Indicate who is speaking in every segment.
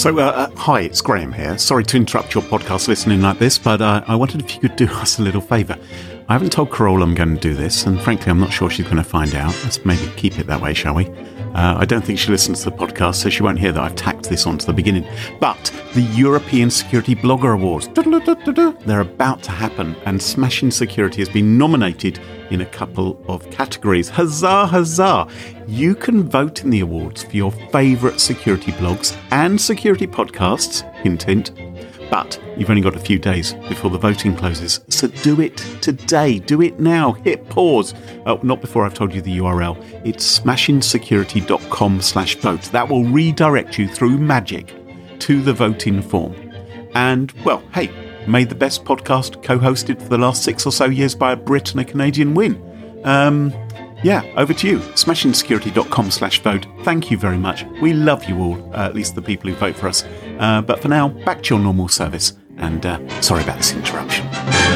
Speaker 1: Hi, it's Graham here. Sorry to interrupt your podcast listening like this, but I wondered if you could do us a little favour. I haven't told Carole I'm going to do this, and frankly, I'm not sure she's going to find out. Let's maybe keep it that way, shall we? I don't think she listens to the podcast, so she won't hear that I've tacked this on to the beginning. But the European Security Blogger Awards, they're about to happen, and Smashing Security has been nominated in a couple of categories. Huzzah, huzzah! You can vote in the awards for your favourite security blogs and security podcasts, hint, hint. But you've only got a few days before the voting closes, so do it today. Do it now. Hit pause. Oh, not before I've told you the URL. It's smashingsecurity.com/vote. That will redirect you through magic to the voting form. And, well, hey, made the best podcast co-hosted for the last 6 or so years by a Brit and a Canadian win. Yeah, over to you. smashingsecurity.com/vote. Thank you very much. We love you all, at least the people who vote for us. But for now, back to your normal service. And sorry about this interruption.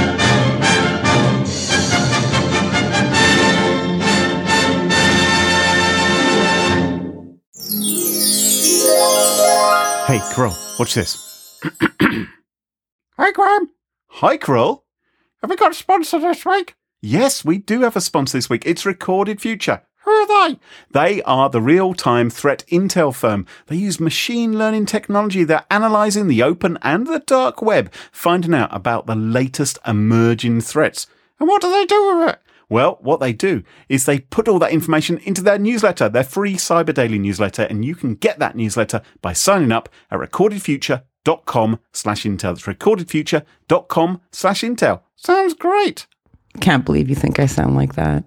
Speaker 1: Hey, Carole, watch this.
Speaker 2: Hi, Graham.
Speaker 1: Hi, Carole.
Speaker 2: Have we got a sponsor this week?
Speaker 1: Yes, we do have a sponsor this week. It's Recorded Future.
Speaker 2: Who are they?
Speaker 1: They are the real-time threat intel firm. They use machine learning technology. They're analysing the open and the dark web, finding out about the latest emerging threats.
Speaker 2: And what do they do with it?
Speaker 1: Well, what they do is they put all that information into their newsletter, their free Cyber Daily newsletter, and you can get that newsletter by signing up at recordedfuture.com/intel. That's recordedfuture.com/intel.
Speaker 2: Sounds great.
Speaker 3: Can't believe you think I sound like that.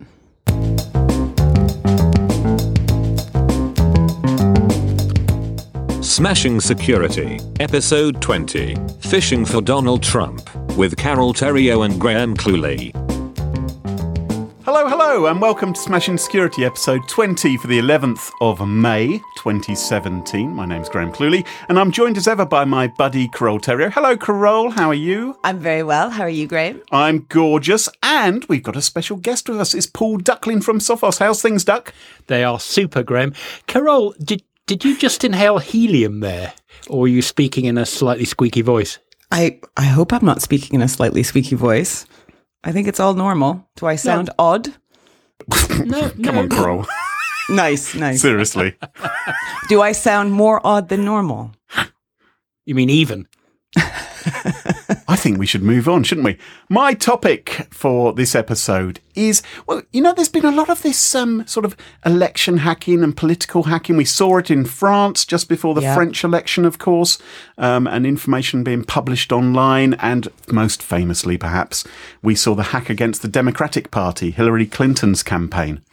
Speaker 4: Smashing Security, Episode 20, Phishing for Donald Trump, with Carole Theriault and Graham Cluley.
Speaker 1: Hello, and welcome to Smashing Security, episode 20 for the 11th of May, 2017. My name's Graham Cluley, and I'm joined as ever by my buddy, Carole Theriault. Hello, Carole, how are you?
Speaker 3: I'm very well. How are you, Graham?
Speaker 1: I'm gorgeous, and we've got a special guest with us. It's Paul Duckling from Sophos. How's things, Duck?
Speaker 5: They are super, Graham. Carole, did you just inhale helium there, or are you speaking in a slightly squeaky voice?
Speaker 3: I hope I'm not speaking in a slightly squeaky voice. I think it's all normal. Do I sound odd?
Speaker 5: No.
Speaker 1: Come on, Carole.
Speaker 3: Nice.
Speaker 1: Seriously.
Speaker 3: Do I sound more odd than normal?
Speaker 5: You mean even?
Speaker 1: I think we should move on, shouldn't we? My topic for this episode is, well, there's been a lot of this sort of election hacking and political hacking. We saw it in France just before the French election, of course, and information being published online. And most famously, perhaps, we saw the hack against the Democratic Party, Hillary Clinton's campaign,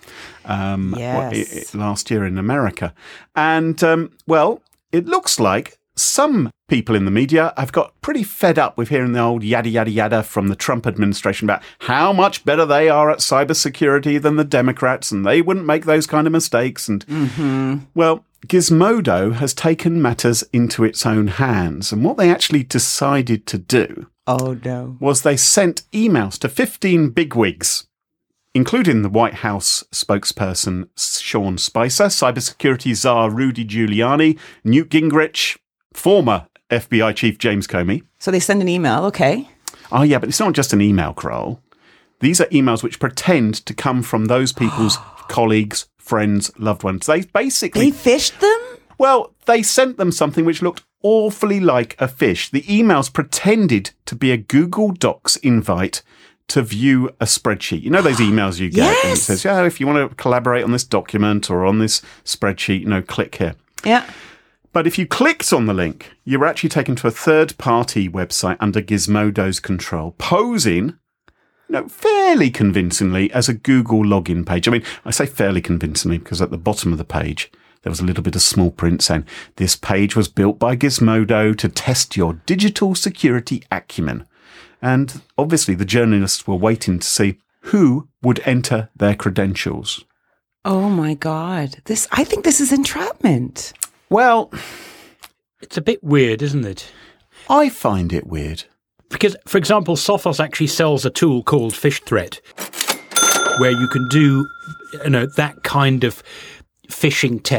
Speaker 1: last year in America. And, well, it looks like some people in the media have got pretty fed up with hearing the old yada, yada, yada from the Trump administration about how much better they are at cybersecurity than the Democrats, and they wouldn't make those kind of mistakes. And, well, Gizmodo has taken matters into its own hands. And what they actually decided to do was they sent emails to 15 bigwigs, including the White House spokesperson Sean Spicer, cybersecurity czar Rudy Giuliani, Newt Gingrich, former FBI Chief James Comey.
Speaker 3: So they send an email, okay.
Speaker 1: Oh, yeah, but it's not just an email, Carole. These are emails which pretend to come from those people's colleagues, friends, loved ones. They basically...
Speaker 3: They phished them?
Speaker 1: Well, they sent them something which looked awfully like a phish. The emails pretended to be a Google Docs invite to view a spreadsheet. You know those emails you get?
Speaker 3: Yes!
Speaker 1: And it says, if you want to collaborate on this document or on this spreadsheet, click here.
Speaker 3: Yeah.
Speaker 1: But if you clicked on the link, you were actually taken to a third-party website under Gizmodo's control, posing, fairly convincingly as a Google login page. I mean, I say fairly convincingly because at the bottom of the page, there was a little bit of small print saying, this page was built by Gizmodo to test your digital security acumen. And obviously the journalists were waiting to see who would enter their credentials.
Speaker 3: Oh, my God. I think this is entrapment.
Speaker 1: Well,
Speaker 5: it's a bit weird, isn't it?
Speaker 1: I find it weird.
Speaker 5: Because, for example, Sophos actually sells a tool called PhishThreat, where you can do, that kind of phishing test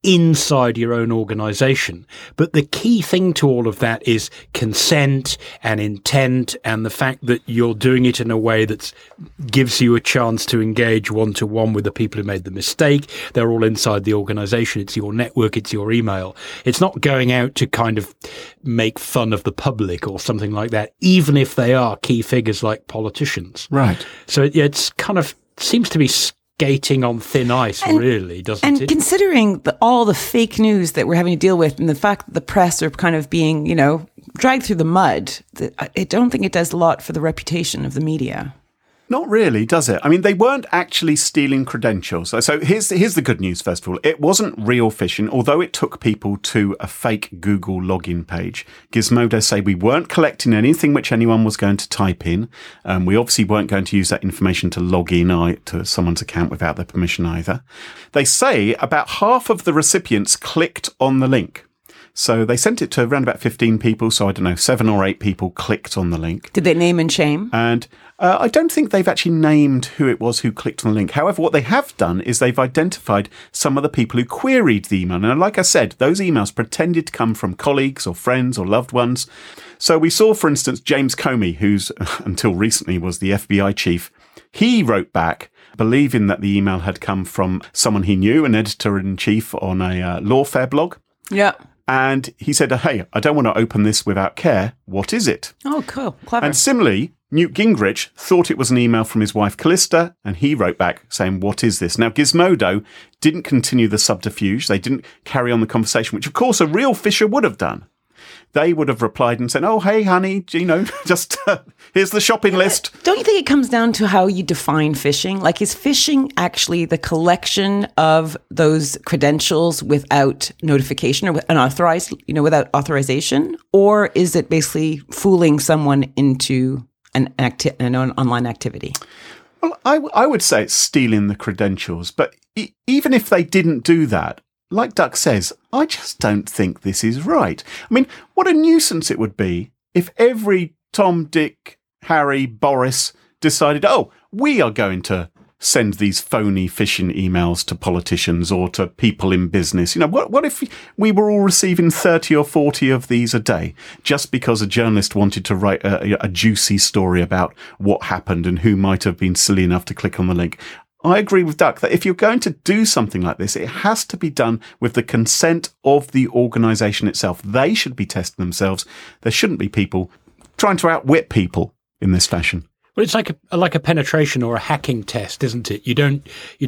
Speaker 5: inside your own organization. But the key thing to all of that is consent and intent, and the fact that you're doing it in a way that gives you a chance to engage one-to-one with the people who made the mistake. They're all inside the organization. It's your network. It's your email. It's not going out to kind of make fun of the public or something like that, even if they are key figures like politicians.
Speaker 1: Right.
Speaker 5: So it's kind of seems to be skating on thin ice, really, doesn't it?
Speaker 3: And considering all the fake news that we're having to deal with, and the fact that the press are kind of being, dragged through the mud, I don't think it does a lot for the reputation of the media.
Speaker 1: Not really, does it? I mean, they weren't actually stealing credentials. So here's the good news, first of all. It wasn't real phishing, although it took people to a fake Google login page. Gizmodo say we weren't collecting anything which anyone was going to type in. We obviously weren't going to use that information to log in to someone's account without their permission either. They say about half of the recipients clicked on the link. So they sent it to around about 15 people. So I don't know, 7 or 8 people clicked on the link.
Speaker 3: Did they name and shame?
Speaker 1: And I don't think they've actually named who it was who clicked on the link. However, what they have done is they've identified some of the people who queried the email. And like I said, those emails pretended to come from colleagues or friends or loved ones. So we saw, for instance, James Comey, who's until recently was the FBI chief. He wrote back believing that the email had come from someone he knew, an editor-in-chief on a lawfare blog.
Speaker 3: Yeah.
Speaker 1: And he said, hey, I don't want to open this without care. What is it?
Speaker 3: Oh, cool. Clever.
Speaker 1: And similarly, Newt Gingrich thought it was an email from his wife, Callista, and he wrote back saying, what is this? Now, Gizmodo didn't continue the subterfuge. They didn't carry on the conversation, which, of course, a real fisher would have done. They would have replied and said, oh, hey, honey, just here's the shopping list.
Speaker 3: Don't you think it comes down to how you define phishing? Like, is phishing actually the collection of those credentials without notification or unauthorized, without authorization? Or is it basically fooling someone into an online activity?
Speaker 1: Well, I would say it's stealing the credentials. But even if they didn't do that, like Duck says, I just don't think this is right. I mean, what a nuisance it would be if every Tom, Dick, Harry, Boris decided, we are going to send these phony phishing emails to politicians or to people in business. What if we were all receiving 30 or 40 of these a day just because a journalist wanted to write a juicy story about what happened and who might have been silly enough to click on the link? I agree with Duck that if you're going to do something like this, it has to be done with the consent of the organisation itself. They should be testing themselves. There shouldn't be people trying to outwit people in this fashion.
Speaker 5: Well, it's like a penetration or a hacking test, isn't it? You don't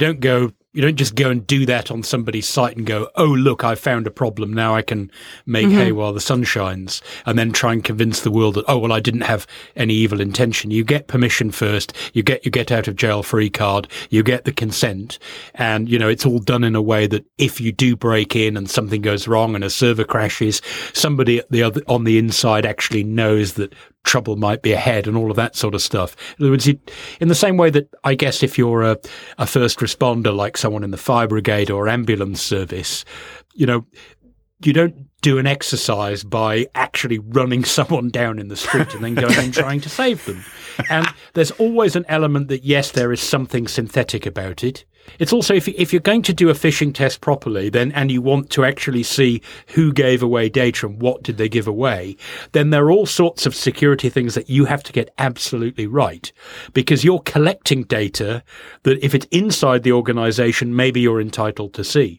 Speaker 5: just go and do that on somebody's site and go, oh, look, I found a problem. Now I can make hay while the sun shines, and then try and convince the world that, oh, well, I didn't have any evil intention. You get permission first. You get out of jail free card. You get the consent. And, it's all done in a way that if you do break in and something goes wrong and a server crashes, somebody on the inside actually knows that trouble might be ahead and all of that sort of stuff. In other words, in the same way that I guess if you're a first responder, like someone in the fire brigade or ambulance service, you don't do an exercise by actually running someone down in the street and then going and trying to save them. And there's always an element that, yes, there is something synthetic about it. It's also, if you're going to do a phishing test properly, and you want to actually see who gave away data and what did they give away, then there are all sorts of security things that you have to get absolutely right, because you're collecting data that if it's inside the organization, maybe you're entitled to see.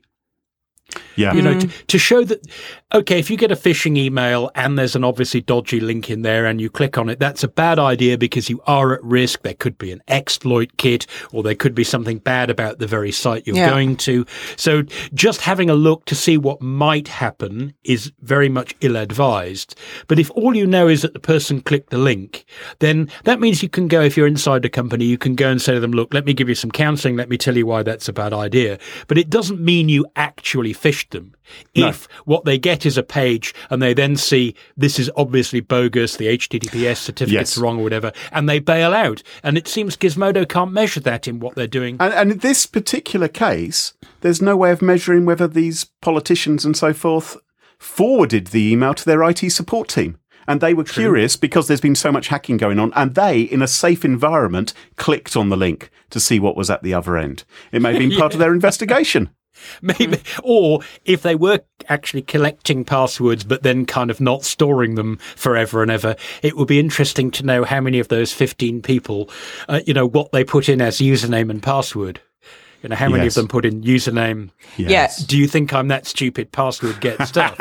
Speaker 1: Yeah.
Speaker 5: To show that, okay, if you get a phishing email and there's an obviously dodgy link in there and you click on it, that's a bad idea because you are at risk. There could be an exploit kit, or there could be something bad about the very site you're going to. So just having a look to see what might happen is very much ill-advised. But if all you know is that the person clicked the link, then that means you can go, if you're inside the company, you can go and say to them, look, let me give you some counseling. Let me tell you why that's a bad idea. But it doesn't mean you actually fished them. If what they get is a page and they then see this is obviously bogus, the HTTPS certificate's wrong or whatever, and they bail out. And it seems Gizmodo can't measure that in what they're doing.
Speaker 1: And in this particular case, there's no way of measuring whether these politicians and so forth forwarded the email to their IT support team. And they were curious because there's been so much hacking going on, and they, in a safe environment, clicked on the link to see what was at the other end. It may have been part of their investigation.
Speaker 5: Maybe, or if they were actually collecting passwords but then kind of not storing them forever and ever, it would be interesting to know how many of those 15 people, what they put in as username and password. How many of them put in username?
Speaker 3: Yes.
Speaker 5: Do you think I'm that stupid? Password get stuff.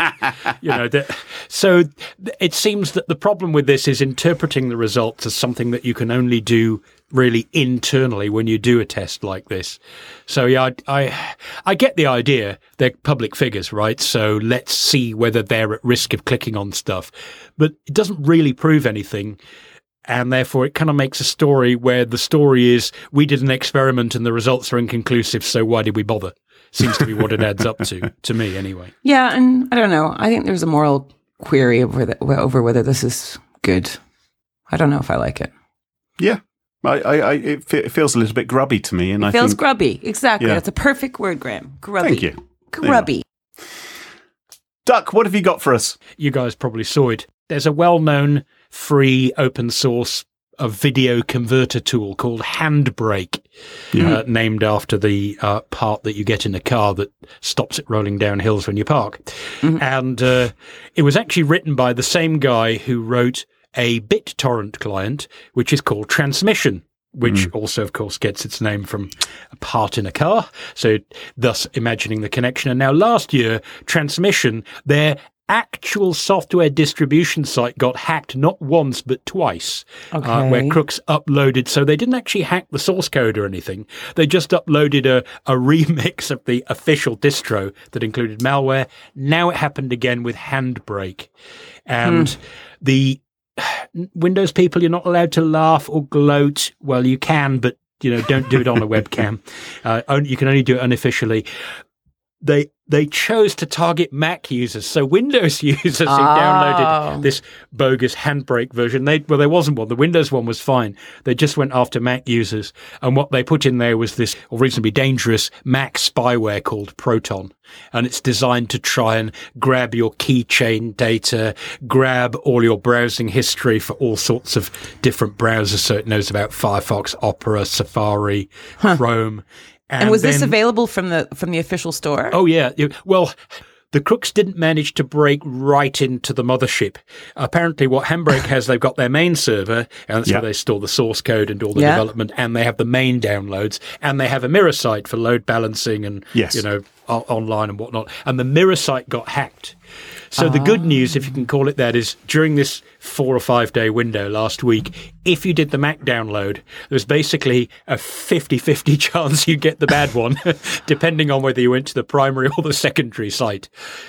Speaker 5: So it seems that the problem with this is interpreting the results as something that you can only do really internally when you do a test like this. So yeah, I get the idea. They're public figures, right? So let's see whether they're at risk of clicking on stuff, but it doesn't really prove anything. And therefore, it kind of makes a story where the story is, we did an experiment and the results are inconclusive, so why did we bother? Seems to be what it adds up to me anyway.
Speaker 3: Yeah, and I don't know. I think there's a moral query over whether this is good. I don't know if I like it.
Speaker 1: Yeah. It feels a little bit grubby to me. And
Speaker 3: it feels grubby. Exactly.
Speaker 1: Yeah.
Speaker 3: That's a perfect word, Graham. Grubby.
Speaker 1: Thank you.
Speaker 3: Grubby.
Speaker 1: Duck, what have you got for us?
Speaker 5: You guys probably saw it. There's a well-known free open source video converter tool called Handbrake, named after the part that you get in a car that stops it rolling down hills when you park. Mm-hmm. And it was actually written by the same guy who wrote a BitTorrent client, which is called Transmission, which also, of course, gets its name from a part in a car. So thus imagining the connection. And now last year, Transmission, their actual software distribution site got hacked not once but twice, where crooks uploaded. So they didn't actually hack the source code or anything. They just uploaded a remix of the official distro that included malware. Now it happened again with Handbrake. And the Windows people, you're not allowed to laugh or gloat. Well, you can, but don't do it on a webcam. You can only do it unofficially. They chose to target Mac users, so Windows users who downloaded this bogus Handbrake version. There wasn't one. The Windows one was fine. They just went after Mac users, and what they put in there was this reasonably dangerous Mac spyware called Proton, and it's designed to try and grab your keychain data, grab all your browsing history for all sorts of different browsers, so it knows about Firefox, Opera, Safari, Chrome.
Speaker 3: And was this available from the official store?
Speaker 5: Oh, yeah. Well, the crooks didn't manage to break right into the mothership. Apparently, what Handbrake has, they've got their main server, and that's where they store the source code and all the development, and they have the main downloads, and they have a mirror site for load balancing and, online and whatnot. And the mirror site got hacked. So the good news, if you can call it that, is during this 4 or 5 day window last week, if you did the Mac download, there's basically a 50-50 chance you get the bad one, depending on whether you went to the primary or the secondary site.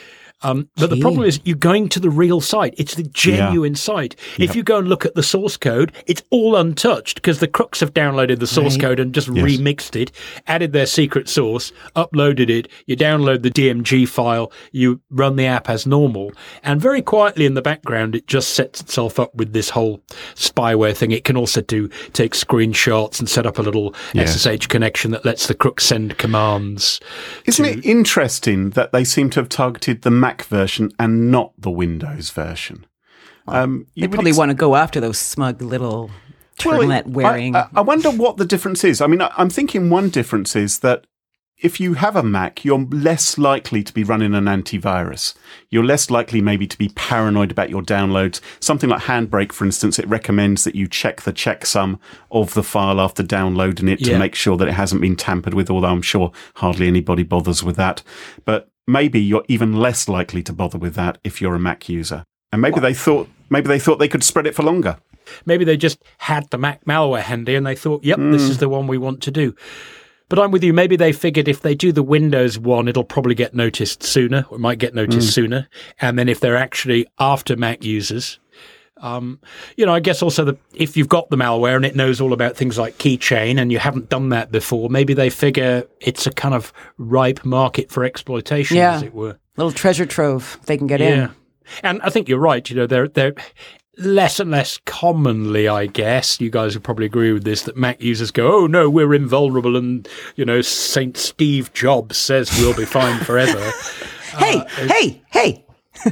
Speaker 5: But the problem is you're going to the real site. It's the genuine site. If you go and look at the source code, it's all untouched because the crooks have downloaded the source code and just remixed it, added their secret source, uploaded it. You download the DMG file, you run the app as normal, and very quietly in the background, it just sets itself up with this whole spyware thing. It can also take screenshots and set up a little SSH connection that lets the crooks send commands.
Speaker 1: Isn't it interesting that they seem to have targeted the Mac version and not the Windows version?
Speaker 3: They probably want to go after those smug little turtleneck wearing.
Speaker 1: I wonder what the difference is. I mean, I'm thinking one difference is that if you have a Mac, you're less likely to be running an antivirus. You're less likely maybe to be paranoid about your downloads. Something like Handbrake, for instance, it recommends that you check the checksum of the file after downloading it to make sure that it hasn't been tampered with, although I'm sure hardly anybody bothers with that. But maybe you're even less likely to bother with that if you're a Mac user. And maybe they thought they could spread it for longer.
Speaker 5: Maybe they just had the Mac malware handy and they thought, this is the one we want to do. But I'm with you. Maybe they figured if they do the Windows one, it'll probably get noticed sooner, or might get noticed sooner. And then if they're actually after Mac users, I guess also that if you've got the malware and it knows all about things like keychain and you haven't done that before, maybe they figure it's a kind of ripe market for exploitation, as it were.
Speaker 3: Little treasure trove they can get in.
Speaker 5: And I think you're right. They're less and less commonly, I guess, you guys would probably agree with this, that Mac users go, oh no, we're invulnerable and, St. Steve Jobs says we'll be fine forever.
Speaker 3: Hey!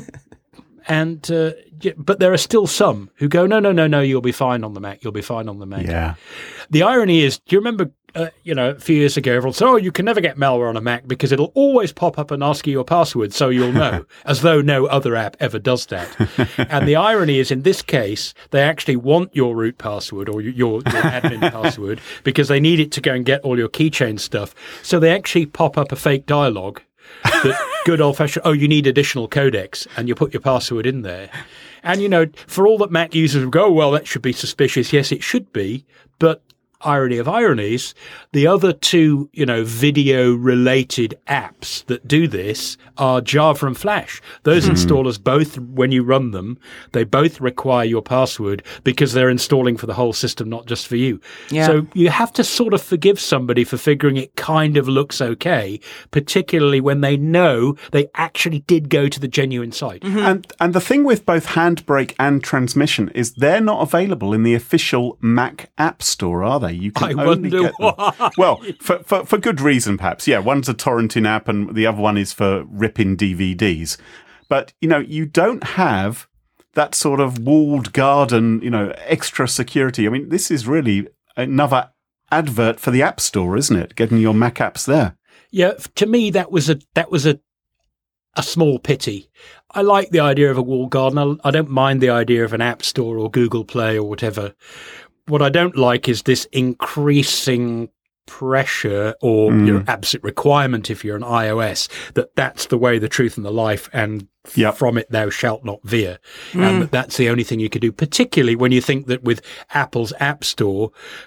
Speaker 5: And, but there are still some who go, no, you'll be fine on the Mac. You'll be fine on the Mac.
Speaker 1: Yeah.
Speaker 5: The irony is, do you remember a few years ago, everyone said, "Oh, you can never get malware on a Mac because it'll always pop up and ask you your password, so you'll know," as though no other app ever does that. And the irony is, in this case, they actually want your root password or your admin password because they need it to go and get all your keychain stuff. So they actually pop up a fake dialogue that good old-fashioned, "Oh, you need additional codecs," and you put your password in there. And, for all that Mac users will go, "Well, that should be suspicious." Yes, it should be, but irony of ironies, the other two, video-related apps that do this are Java and Flash. Those installers both, when you run them, they both require your password because they're installing for the whole system, not just for you.
Speaker 3: Yeah.
Speaker 5: So you have to sort of forgive somebody for figuring it kind of looks okay, particularly when they know they actually did go to the genuine site.
Speaker 1: And the thing with both Handbrake and Transmission is they're not available in the official Mac App Store, are they? You can only get them.
Speaker 5: Why.
Speaker 1: Well, for good reason, perhaps. Yeah, one's a torrenting app and the other one is for ripping DVDs. But, you don't have that sort of walled garden, extra security. I mean, this is really another advert for the App Store, isn't it? Getting your Mac apps there.
Speaker 5: Yeah, to me, that was a small pity. I like the idea of a walled garden. I don't mind the idea of an App Store or Google Play or whatever. What I don't like is this increasing pressure or absolute requirement if you're an iOS that's the way, the truth and the life, and from it thou shalt not veer. And that's the only thing you could do, particularly when you think that with Apple's App Store,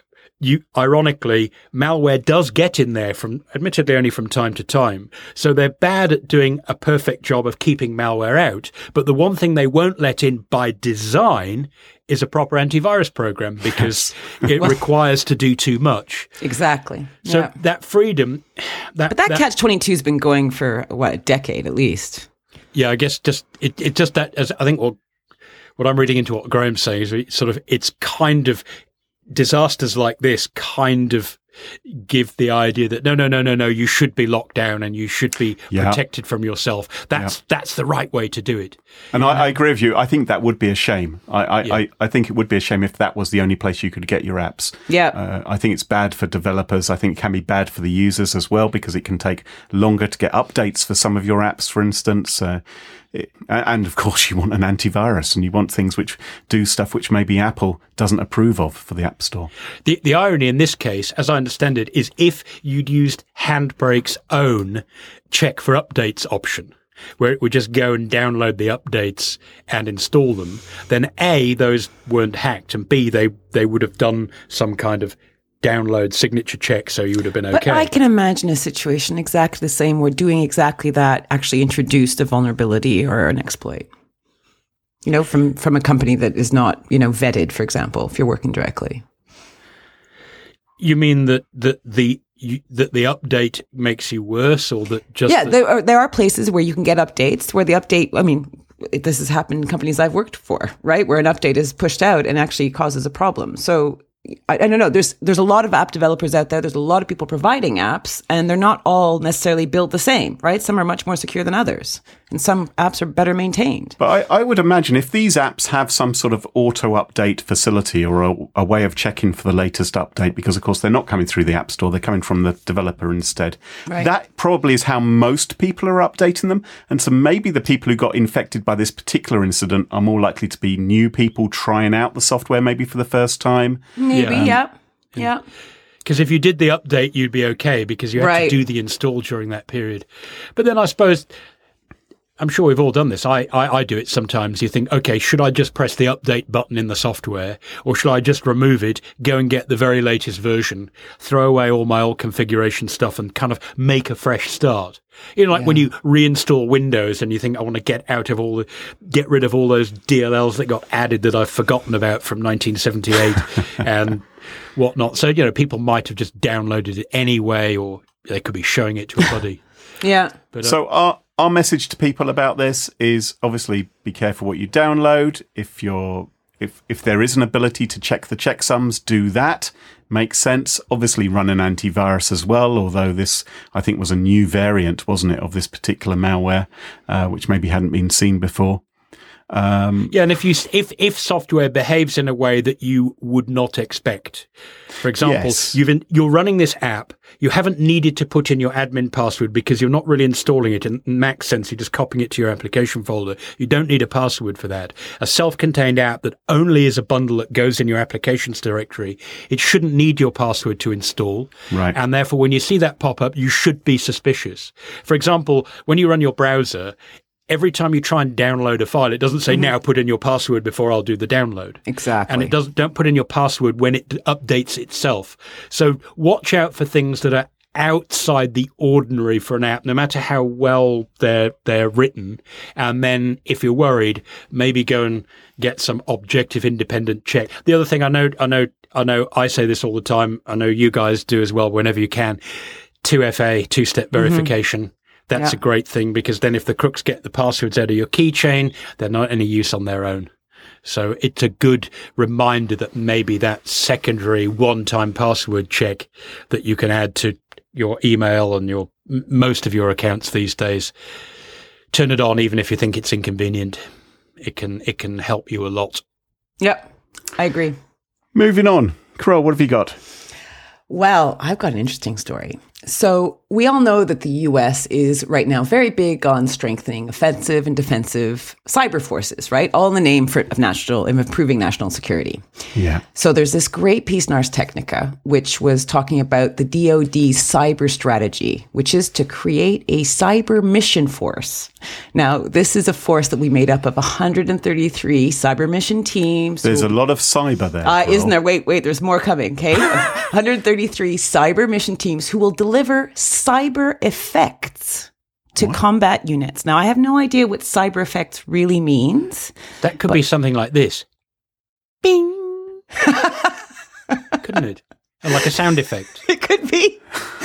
Speaker 5: ironically, malware does get in there admittedly only from time to time. So they're bad at doing a perfect job of keeping malware out. But the one thing they won't let in by design is a proper antivirus program because it requires to do too much.
Speaker 3: Exactly.
Speaker 5: So that freedom...
Speaker 3: But that Catch-22 has been going for, a decade at least.
Speaker 5: Yeah, I guess it's just that, as I think what I'm reading into what Graham's saying is it's kind of... disasters like this kind of give the idea that no, you should be locked down and you should be protected from yourself. That's the right way to do it.
Speaker 1: And I agree with you. I think that would be a shame. I think it would be a shame if that was the only place you could get your apps.
Speaker 3: Yeah.
Speaker 1: I think it's bad for developers. I think it can be bad for the users as well because it can take longer to get updates for some of your apps, for instance. And of course, you want an antivirus and you want things which do stuff which maybe Apple doesn't approve of for the App Store.
Speaker 5: The irony in this case, as I understand it, is if you'd used Handbrake's own check for updates option, where it would just go and download the updates and install them, then A, those weren't hacked, and B, they would have done some kind of download signature check, so you would have been okay.
Speaker 3: But I can imagine a situation exactly the same where doing exactly that actually introduced a vulnerability or an exploit. From a company that is not, vetted, for example, if you're working directly.
Speaker 5: You mean that the update makes you worse, or that just
Speaker 3: there are places where you can get updates where the update. I mean, this has happened in companies I've worked for, right, where an update is pushed out and actually causes a problem. So I don't know. There's a lot of app developers out there. There's a lot of people providing apps, and they're not all necessarily built the same, right? Some are much more secure than others, and some apps are better maintained.
Speaker 1: But I would imagine if these apps have some sort of auto-update facility or a way of checking for the latest update, because, of course, they're not coming through the App Store, they're coming from the developer instead.
Speaker 3: Right.
Speaker 1: That probably is how most people are updating them. And so maybe the people who got infected by this particular incident are more likely to be new people trying out the software maybe for the first time.
Speaker 3: Maybe, yeah.
Speaker 5: Because if you did the update, you'd be okay because you had to do the install during that period. But then I suppose, I'm sure we've all done this. I do it sometimes. You think, okay, should I just press the update button in the software, or should I just remove it, go and get the very latest version, throw away all my old configuration stuff and kind of make a fresh start? When you reinstall Windows and you think, I want to get rid of all those DLLs that got added that I've forgotten about from 1978 and whatnot. So, people might have just downloaded it anyway, or they could be showing it to a buddy.
Speaker 3: Yeah.
Speaker 5: But,
Speaker 1: so our message to people about this is obviously be careful what you download. If there is an ability to check the checksums, do that. Makes sense. Obviously run an antivirus as well, although this, I think, was a new variant, wasn't it, of this particular malware, which maybe hadn't been seen before.
Speaker 5: Yeah, and if software behaves in a way that you would not expect, for example,
Speaker 1: Yes.
Speaker 5: you're running this app, you haven't needed to put in your admin password because you're not really installing it in Mac sense, you're just copying it to your application folder. You don't need a password for that. A self-contained app that only is a bundle that goes in your applications directory, it shouldn't need your password to install.
Speaker 1: Right.
Speaker 5: And therefore, when you see that pop up, you should be suspicious. For example, when you run your browser, every time you try and download a file, it doesn't say now put in your password before I'll do the download.
Speaker 3: Exactly.
Speaker 5: And it don't put in your password when it updates itself. So watch out for things that are outside the ordinary for an app, no matter how well they're written. And then if you're worried, maybe go and get some objective independent check. The other thing I know I say this all the time. I know you guys do as well whenever you can. 2FA, two-step verification. That's a great thing, because then if the crooks get the passwords out of your keychain, they're not any use on their own. So it's a good reminder that maybe that secondary one-time password check that you can add to your email and your most of your accounts these days, turn it on even if you think it's inconvenient. It can help you a lot.
Speaker 3: Yep, I agree.
Speaker 1: Moving on. Carole, what have you got?
Speaker 3: Well, I've got an interesting story. So we all know that the U.S. is right now very big on strengthening offensive and defensive cyber forces, right? All in the name of improving national security.
Speaker 1: Yeah.
Speaker 3: So there's this great piece in Ars Technica, which was talking about the DoD's cyber strategy, which is to create a cyber mission force. Now, this is a force that we made up of 133 cyber mission teams.
Speaker 1: There's a lot of cyber there.
Speaker 3: Isn't there? Wait, there's more coming, okay? 133 cyber mission teams who will deliver cyber effects to combat units. Now, I have no idea what cyber effects really means.
Speaker 5: That could be something like this.
Speaker 3: Bing!
Speaker 5: Couldn't it? And like a sound effect.
Speaker 3: It could be.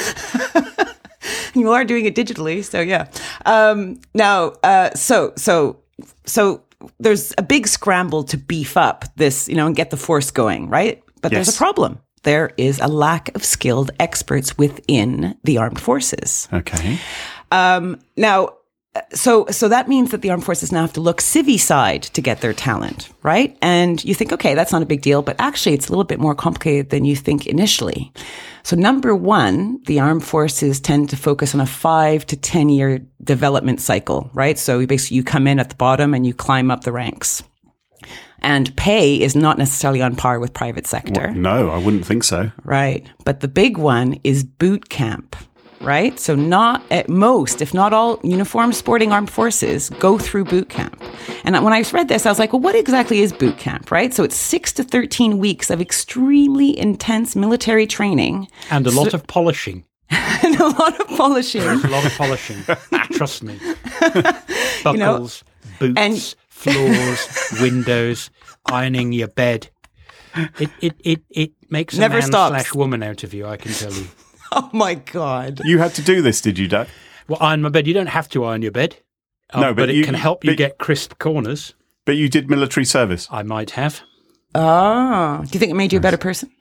Speaker 3: You are doing it digitally, so yeah. So there's a big scramble to beef up this, and get the force going, right? But there's a problem. There is a lack of skilled experts within the armed forces.
Speaker 1: Okay.
Speaker 3: Now, so that means that the armed forces now have to look civvy side to get their talent, right? And you think, okay, that's not a big deal, but actually it's a little bit more complicated than you think initially. So number one, the armed forces tend to focus on a 5 to 10 year development cycle, right? So basically you come in at the bottom and you climb up the ranks. And pay is not necessarily on par with private sector.
Speaker 1: Well, no, I wouldn't think so.
Speaker 3: Right. But the big one is boot camp, right? So not at most, if not all uniform sporting armed forces go through boot camp. And when I read this, I was like, well, what exactly is boot camp, right? So it's 6 to 13 weeks of extremely intense military training.
Speaker 5: And a lot of polishing.
Speaker 3: And a lot of polishing.
Speaker 5: There's a lot of polishing. Trust me. Buckles, boots, floors, windows, ironing your bed. It makes a
Speaker 3: Never
Speaker 5: man
Speaker 3: stops.
Speaker 5: / woman out of you, I can tell you.
Speaker 3: Oh my God.
Speaker 1: You had to do this, did you, Doug?
Speaker 5: Well, iron my bed. You don't have to iron your bed.
Speaker 1: No,
Speaker 5: but
Speaker 1: you-
Speaker 5: it can help you
Speaker 1: but-
Speaker 5: get crisp corners.
Speaker 1: But you did military service.
Speaker 5: I might have.
Speaker 3: Oh, do you think it made you a better person?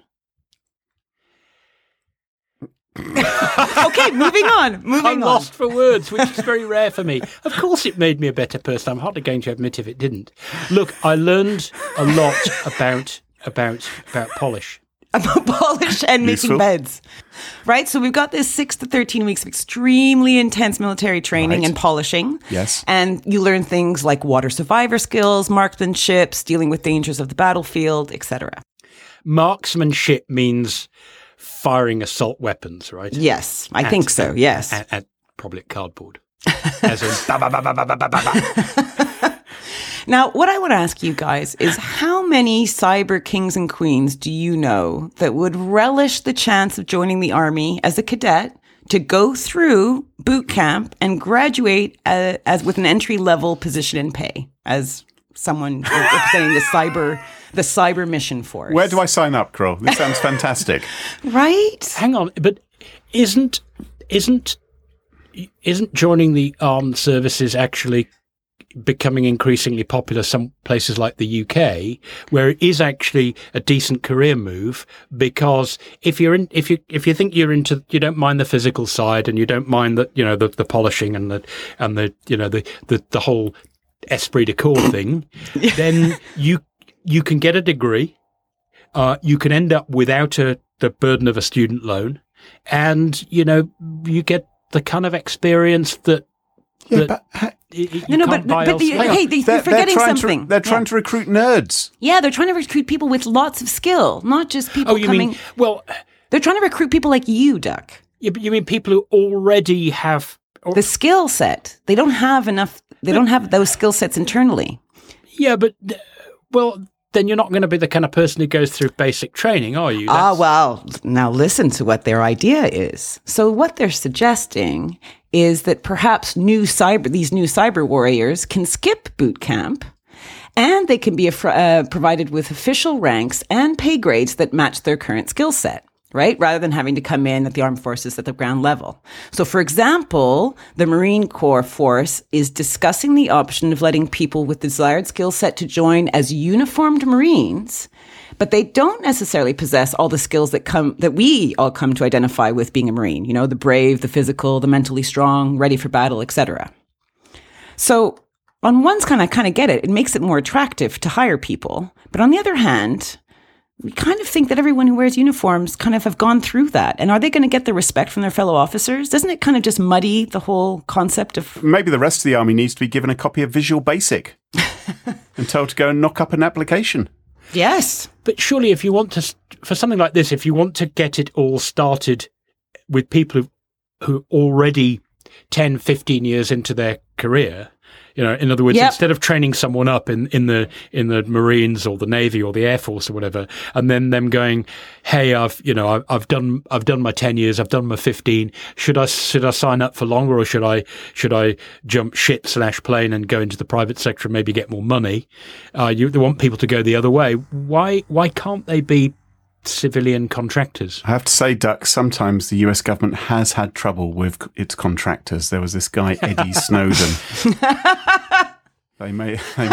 Speaker 3: Okay, moving on.
Speaker 5: I'm lost for words, which is very rare for me. Of course it made me a better person. I'm hardly going to admit if it didn't. Look, I learned a lot about polish.
Speaker 3: About polish and
Speaker 1: Useful.
Speaker 3: making beds. Right? So we've got this 6 to 13 weeks of extremely intense military training
Speaker 1: Right.
Speaker 3: and polishing.
Speaker 1: Yes.
Speaker 3: And you learn things like water survivor skills, marksmanship, dealing with dangers of the battlefield, etc.
Speaker 5: Marksmanship means firing assault weapons, right?
Speaker 3: Yes, I think so, yes.
Speaker 5: And probably at cardboard. As in, ba, ba, ba, ba, ba, ba, ba, ba.
Speaker 3: Now, what I want to ask you guys is how many cyber kings and queens do you know that would relish the chance of joining the army as a cadet to go through boot camp and graduate as with an entry-level position in pay as someone representing the cyber mission force?
Speaker 1: Where do I sign up, Carole? This sounds fantastic.
Speaker 3: Right?
Speaker 5: Hang on, but isn't joining the armed services actually becoming increasingly popular some places like the UK, where it is actually a decent career move? Because if you think you don't mind the physical side and you don't mind the polishing and the whole esprit de corps thing, then you can get a degree. You can end up without the burden of a student loan, and you get the kind of experience that.
Speaker 1: Yeah,
Speaker 5: but
Speaker 3: you're forgetting something.
Speaker 1: They're trying to recruit nerds.
Speaker 3: Yeah, they're trying to recruit people with lots of skill, not just people coming. They're trying to recruit people like you, Duck.
Speaker 5: Yeah, but you mean people who already have
Speaker 3: the skill set? They don't have enough. They don't have those skill sets internally.
Speaker 5: Yeah, but then you're not going to be the kind of person who goes through basic training, are you?
Speaker 3: Well, now listen to what their idea is. So what they're suggesting is that perhaps these new cyber warriors can skip boot camp, and they can be provided with official ranks and pay grades that match their current skill set, right? Rather than having to come in at the armed forces at the ground level. So, for example, the Marine Corps Force is discussing the option of letting people with desired skill set to join as uniformed Marines, but they don't necessarily possess all the skills that we all come to identify with being a Marine. The brave, the physical, the mentally strong, ready for battle, etc. So, on one kind, I kind of get it. It makes it more attractive to hire people. But on the other hand, we kind of think that everyone who wears uniforms kind of have gone through that. And are they going to get the respect from their fellow officers? Doesn't it kind of just muddy the whole concept of...
Speaker 1: Maybe the rest of the army needs to be given a copy of Visual Basic and told to go and knock up an application.
Speaker 3: Yes.
Speaker 5: But surely if you want to, for something like this, if you want to get it all started with people who already 10, 15 years into their career... in other words, instead of training someone up in the Marines or the Navy or the Air Force or whatever, and then them going, "Hey, I've done my 10 years, I've done my 15. Should I sign up for longer, or should I jump ship/plane and go into the private sector and maybe get more money?" They want people to go the other way. Why can't they be civilian contractors?
Speaker 1: I have to say, Duck, sometimes the US government has had trouble with its contractors. There was this guy, Eddie Snowden. They may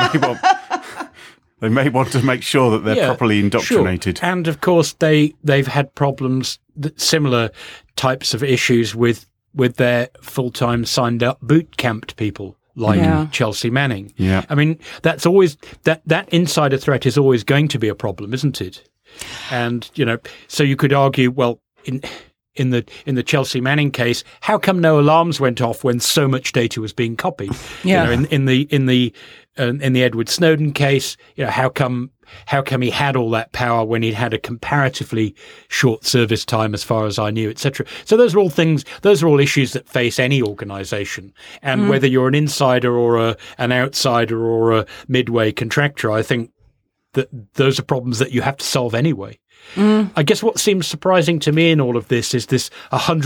Speaker 1: want to make sure that they're properly indoctrinated.
Speaker 5: Sure. And of course, they've had problems, similar types of issues with their full-time signed up boot camped people. Like Chelsea Manning. Yeah. I mean, that's always that insider threat is always going to be a problem, isn't it? And so you could argue, well, in the Chelsea Manning case, how come no alarms went off when so much data was being copied?
Speaker 3: Yeah.
Speaker 5: In the Edward Snowden case, how come he had all that power when he'd had a comparatively short service time, as far as I knew, etc. So those are all issues that face any organization. And whether you're an insider or an outsider or a midway contractor, I think that those are problems that you have to solve anyway. I guess what seems surprising to me in all of this is this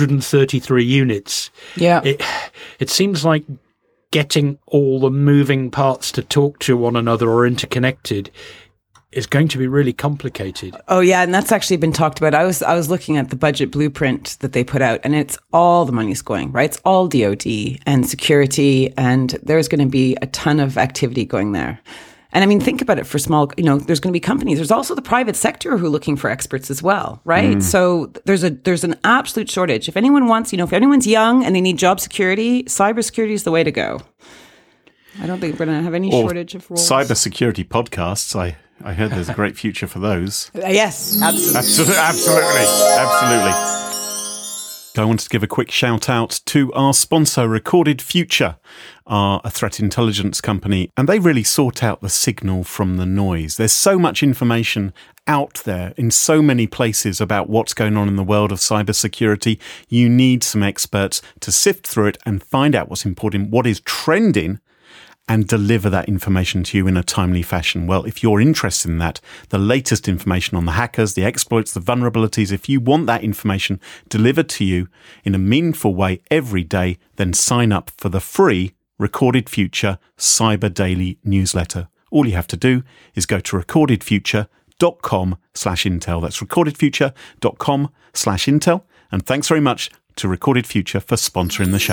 Speaker 5: 133 units.
Speaker 3: Yeah.
Speaker 5: It seems like getting all the moving parts to talk to one another or interconnected is going to be really complicated.
Speaker 3: Oh yeah, and that's actually been talked about. I was looking at the budget blueprint that they put out, and it's all the money's going, right? It's all DoD and security, and there's going to be a ton of activity going there. And I mean, think about it for small, there's going to be companies. There's also the private sector who are looking for experts as well, right? So there's an absolute shortage. If anyone wants, if anyone's young and they need job security, cybersecurity is the way to go. I don't think we're going to have any shortage of roles.
Speaker 1: Cybersecurity podcasts, I heard there's a great future for those.
Speaker 3: Yes, absolutely.
Speaker 1: Absolutely. I wanted to give a quick shout out to our sponsor, Recorded Future, are a threat intelligence company, and they really sort out the signal from the noise. There's so much information out there in so many places about what's going on in the world of cybersecurity. You need some experts to sift through it and find out what's important, what is trending, and deliver that information to you in a timely fashion. Well, if you're interested in that, the latest information on the hackers, the exploits, the vulnerabilities, if you want that information delivered to you in a meaningful way every day, then sign up for the free Recorded Future Cyber Daily newsletter. All you have to do is go to recordedfuture.com/intel. That's recordedfuture.com/intel. And thanks very much to Recorded Future for sponsoring the show.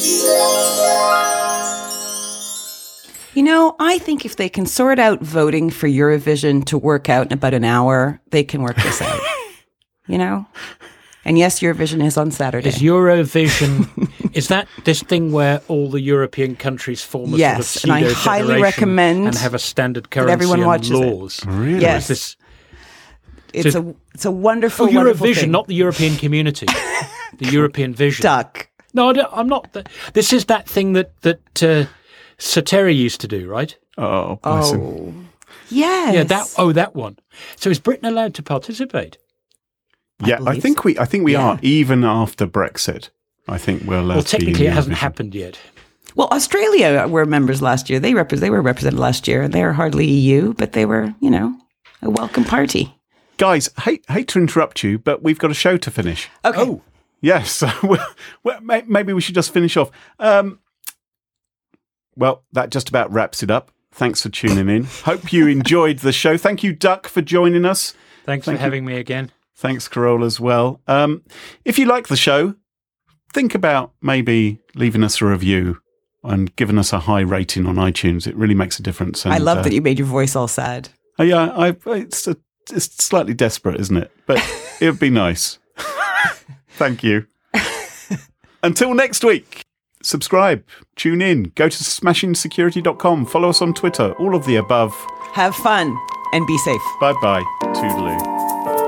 Speaker 3: I think if they can sort out voting for Eurovision to work out in about an hour, they can work this out. And yes, Eurovision is on Saturday.
Speaker 5: Is Eurovision, is that this thing where all the European countries form a
Speaker 3: Yes,
Speaker 5: sort
Speaker 3: and
Speaker 5: of
Speaker 3: I
Speaker 5: pseudo
Speaker 3: highly
Speaker 5: federation
Speaker 3: recommend
Speaker 5: and have a standard currency
Speaker 3: everyone
Speaker 5: and
Speaker 3: watches it.
Speaker 5: laws?
Speaker 1: Really?
Speaker 3: Yes.
Speaker 5: Is this,
Speaker 3: It's a wonderful,
Speaker 5: oh,
Speaker 3: wonderful
Speaker 5: Eurovision,
Speaker 3: thing.
Speaker 5: not the European community. The European vision.
Speaker 3: Duck.
Speaker 5: No, I'm not. This is that thing that Sateri used to do, right?
Speaker 1: Oh, bless him.
Speaker 3: Oh, yes.
Speaker 5: Yeah, that one. So is Britain allowed to participate?
Speaker 1: Yeah, I think we are, even after Brexit. I think we're allowed
Speaker 5: Well,
Speaker 1: to be
Speaker 5: technically,
Speaker 1: in
Speaker 5: it hasn't
Speaker 1: Eurovision.
Speaker 5: happened yet.
Speaker 3: Well, Australia were members last year. They were represented last year. They are hardly EU, but they were, a welcome party.
Speaker 1: Guys, hate to interrupt you, but we've got a show to finish.
Speaker 3: Okay.
Speaker 5: Oh,
Speaker 1: Yes, well, maybe we should just finish off. Well, that just about wraps it up. Thanks for tuning in. Hope you enjoyed the show. Thank you, Duck, for joining us.
Speaker 5: thanks for having me again.
Speaker 1: Thanks, Carol, as well. If you like the show, think about maybe leaving us a review and giving us a high rating on iTunes. It really makes a difference. And,
Speaker 3: I love that you made your voice all sad.
Speaker 1: Yeah, it's slightly desperate, isn't it? But it would be nice. Thank you. Until next week, subscribe, tune in, go to smashingsecurity.com, follow us on Twitter, all of the above.
Speaker 3: Have fun and be safe.
Speaker 1: Bye-bye. Toodaloo.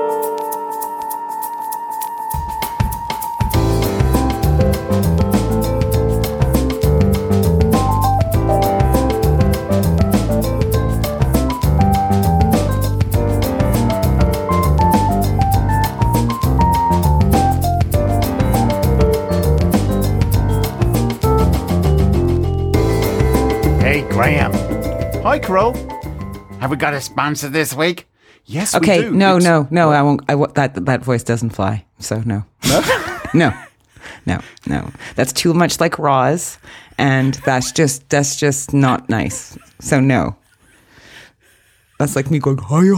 Speaker 2: Hey, Graham,
Speaker 1: Hi, Carol.
Speaker 2: have we got a sponsor this week?
Speaker 1: Yes, we
Speaker 3: Okay,
Speaker 1: do.
Speaker 3: no,
Speaker 1: It's-
Speaker 3: no, I won't. That voice doesn't fly. So no, no, no. That's too much like Roz, and that's just not nice. So no. That's like me going, hi,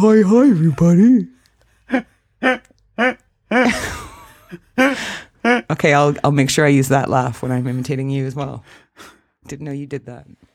Speaker 3: everybody. Okay, I'll make sure I use that laugh when I'm imitating you as well. Didn't know you did that.